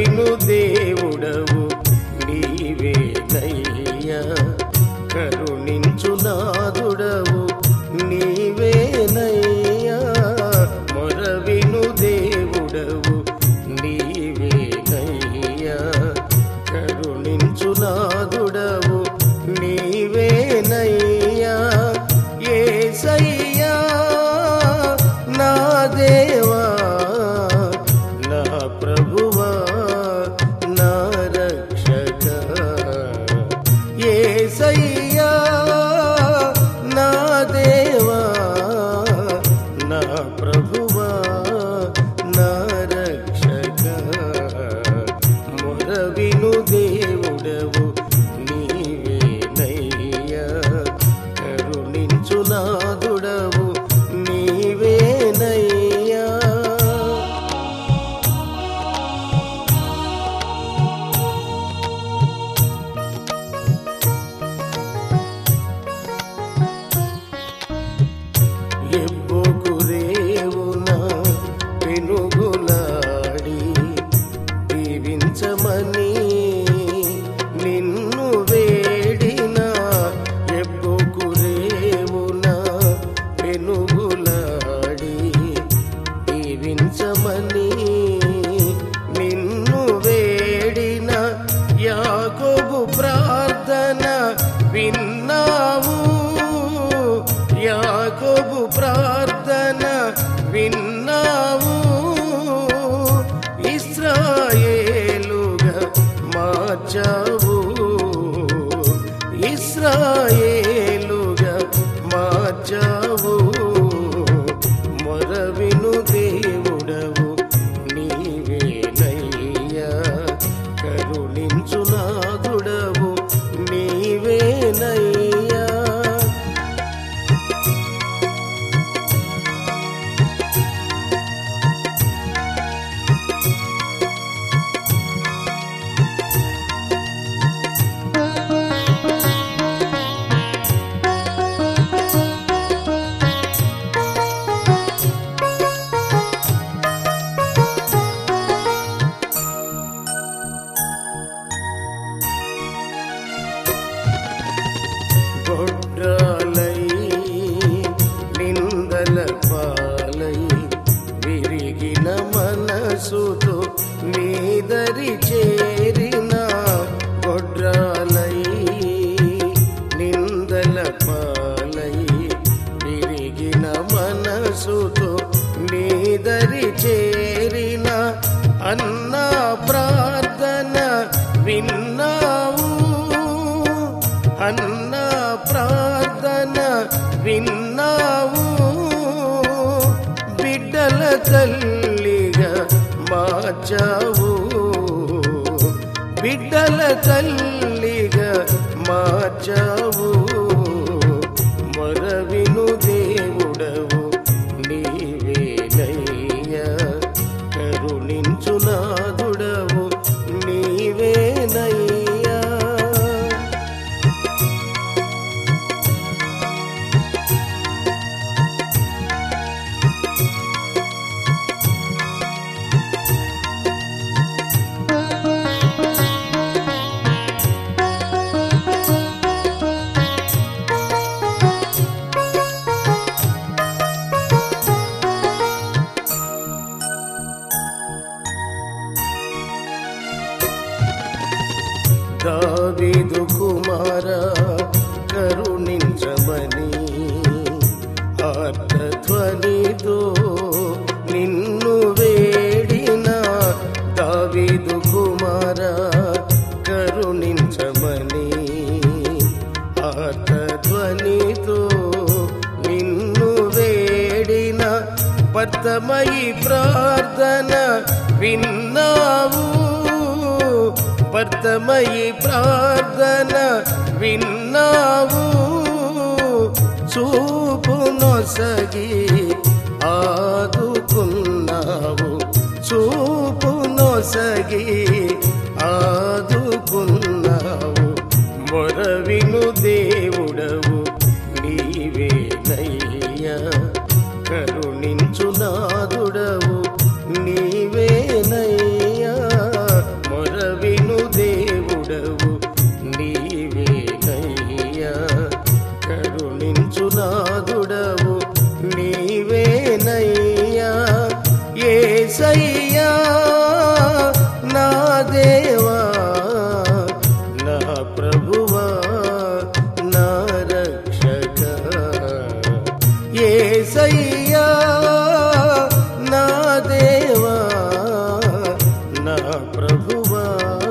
మొరవిను దేవుడవు నీవేనయ్యా కరుణించు నాదుడవు నీవేనయ్యా మొరవిను దేవుడవు నీవేనయ్యా కరుణించు నాదుడవు నీవేనయ్యా యేసయ్యా నా దేవా నా ప్రభువా నా రక్షక యేసయ్యా నా దేవా నా ప్రభువా నా రక్షక మొరవిను దేవుడవు నీవేనయ్యా కరుణించు నాదుడవు నీవేనయ్యా ఎబ్బోకు రేవున పెనుగులాడి దీవించమని నిన్ను వేడిన ఎబ్బోకు రేవున పెనుగులాడి దీవించమని నిన్ను వేడిన యాకోబు ప్రార్థన విన్నావు యాకోబు ప్రార్థన విన్నావు ఇశ్రాయేలుగా మార్చావు ఇశ్రాయేలుగా మార్చావు మొరవిను దేవుడవు నీవేనయ్యా కరుణించు నాదుడవు నీవేనయ్యా గొడ్రాలై నిందల పాలై విరిగిన మనసుతో నీదరి చేరిన గొడ్రాలై నిందల పాలై విరిగిన మనసుతో నీదరి చేరిన అన్నా ప్రార్థన విన్నావు అన్నా ప్రార్థన విన్నావు బిడ్డల తల్లిగా మార్చావు బిడ్డల తల్లిగా మార్చావు మొరవిను దేవుడవు నీవేనయ్యా కరుణించు నాదుడవు నీవేనయ్యా దావీదు కుమారా కరుణించమని ఆర్తధ్వనితో నిన్ను వేడిన దావీదు కుమారా కరుణించమని ఆర్తధ్వనితో నిన్ను వేడిన పర్తమయి ప్రార్థన విన్నావు పర్తమయి ప్రార్థన విన్నావు చూపు నొసగి ఆదుకున్నావు చూపు నొసగి ఆదుకున్నావు మొరవిను దేవుడవు నీవేనయ్యా కరుణించు నాదుడవు నీవేనయ్యా దేవా నా ప్రభువా నా రక్షక యేసయ్యా నా దేవా నా ప్రభువా